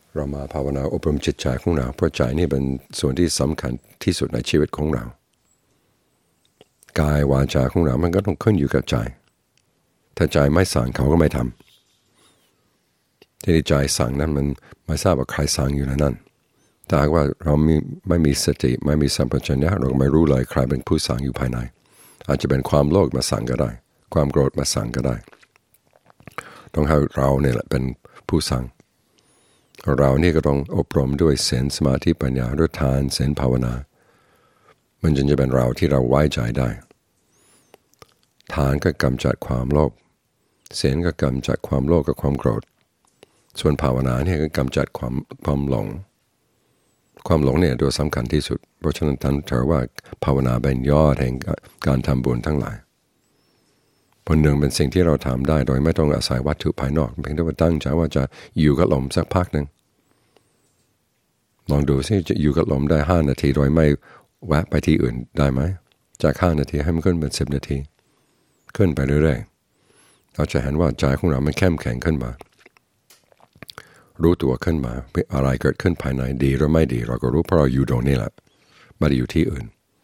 เรามาภาวนาอบรมจิตใจของเราเพราะใจนี่เป็นส่วนที่สำคัญที่สุดในชีวิตของเรากายวาจาของเรามันก็ต้องขึ้นอยู่กับใจถ้าใจไม่สั่งเขาก็ไม่ทำที่ใจสั่งนั้นมันไม่ทราบว่าใครสั่งอยู่ในนั้นถ้าหากว่าเราไม่มีสติไม่มีสัมปชัญญะเราไม่รู้เลยใครเป็นผู้สั่งอยู่ภายในอาจจะเป็นความโลภมาสั่งก็ได้ความโกรธมาสั่งก็ได้ต้องให้เราเนี่ยแหละเป็นผู้สั่งเรานี่ก็ต้องอบรมด้วยศีลสมาธิปัญญาด้วยทานศีลภาวนามันจึงจะเป็นเราที่เราไว้ใจได้ทานก็กำจัดความโลภศีลก็กำจัดความโลภกับความโกรธส่วนภาวนาเนี่ยก็กำจัดความหลงความหลงเนี่ยตัวสำคัญที่สุดเพราะฉะนั้นท่านถือว่าภาวนาเป็นยอดแห่งการทำบุญทั้งหลายผลหนึ่งเป็นสิ่งที่เราทำได้โดยไม่ต้องอาศัยวัตถุภายนอกเพียงแต่ว่าตั้งใจว่าจะอยู่กับลมสักพักหนึ่งลองดูซิจะอยู่กับลมได้5 นาทีโดยไม่แวะไปที่อื่นได้ไหมจาก5 นาทีให้มันขึ้นเป็น10 นาทีขึ้นไปเรื่อยๆเราจะเห็นว่าใจของเรามันเข้มแข็งขึ้นมารู้ตัวขึ้นมาอะไรเกิดขึ้นภายในดีหรือไม่ดีเราก็รู้เพราะเราอยู่ตรงนี้แหละไม่ได้อยู่ที่อื่น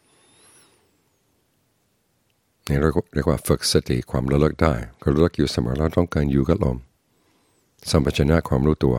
นี่เราเรียกว่าฝึกสติความระลึกได้ก็ระลึกอยู่เสมอเราต้องการอยู่กับลมสัมปชัญญะความรู้ตัว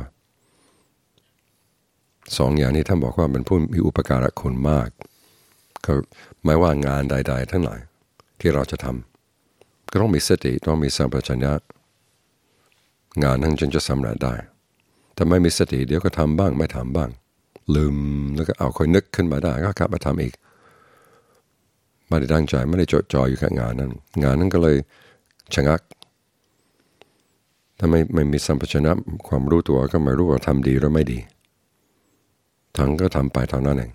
2 อย่างนี้ท่านบอกว่าเป็นผู้มีอุปการะคุณมากก็ไม่ว่างานใดๆทั้งหลายที่เราจะทำก็ต้องมีสติต้องมีสัมปชัญญะงานนั้นจึงจะสำเร็จได้ถ้าไม่มีสติเดี๋ยวก็ทำบ้างไม่ทำบ้างลืมแล้วก็เอาค่อยนึกขึ้นมาได้ก็กลับมาทำอีกไม่ได้ตั้งใจไม่ได้จดจ่ออยู่กับงานนั้นก็เลยชะงักถ้าไม่มีสัมปชัญญะความรู้ตัวก็ไม่รู้ว่าทำดีหรือไม่ดีทั้งก็ทำไปเท่านั้นเอง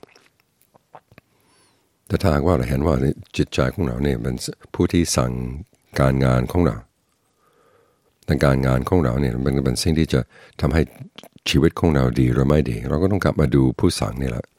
แต่ถ้าหากว่าเราเห็นว่าจิตใจของเราเนี่ยเป็นผู้ที่สั่งการงานของเราแต่การงานของเราเนี่ยมันเป็นสิ่งที่จะทำให้ชีวิตของเราดีหรือไม่ดีเราก็ต้องกลับมาดูผู้สั่งนี่แหละ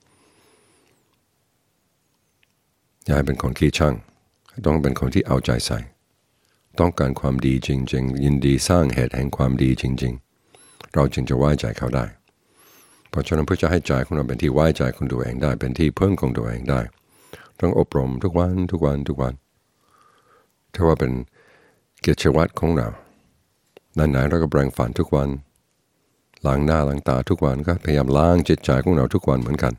อย่าให้เป็นคนขี้ช่างต้องเป็นคนที่เอาใจใส่ต้องการความดีจริงๆยินดีสร้างเหตุแห่งความดีจริงๆเราจึงจะไว้ใจเขาได้เพราะฉะนั้นเพื่อจะให้ใจของเราเป็นที่ไว้ใจของตัวเองได้เป็นที่พึ่งของตัวเองได้ต้องอบรมทุกวันถ้าว่าเป็นกิจวัตรของเราไหนๆเราก็แปรงฟันทุกวันล้างหน้าล้างตาทุกวันก็พยายามล้างจิตใจของเราทุกวันเหมือนกัน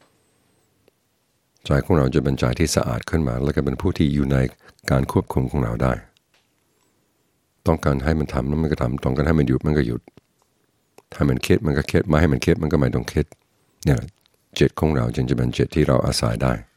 ใจของเราจะเป็นใจที่สะอาดขึ้นมาแล้วก็เป็นผู้ที่อยู่ในการควบคุมของเราได้ต้องการให้มันทำแล้วมันก็ทำต้องการให้มันหยุดมันก็หยุดถ้ามันคิดมันก็คิดไม่ให้มันคิดมันก็ไม่ต้องคิดเนี่ยจิตของเราจึงจะเป็นจิตที่เราอาศัยได้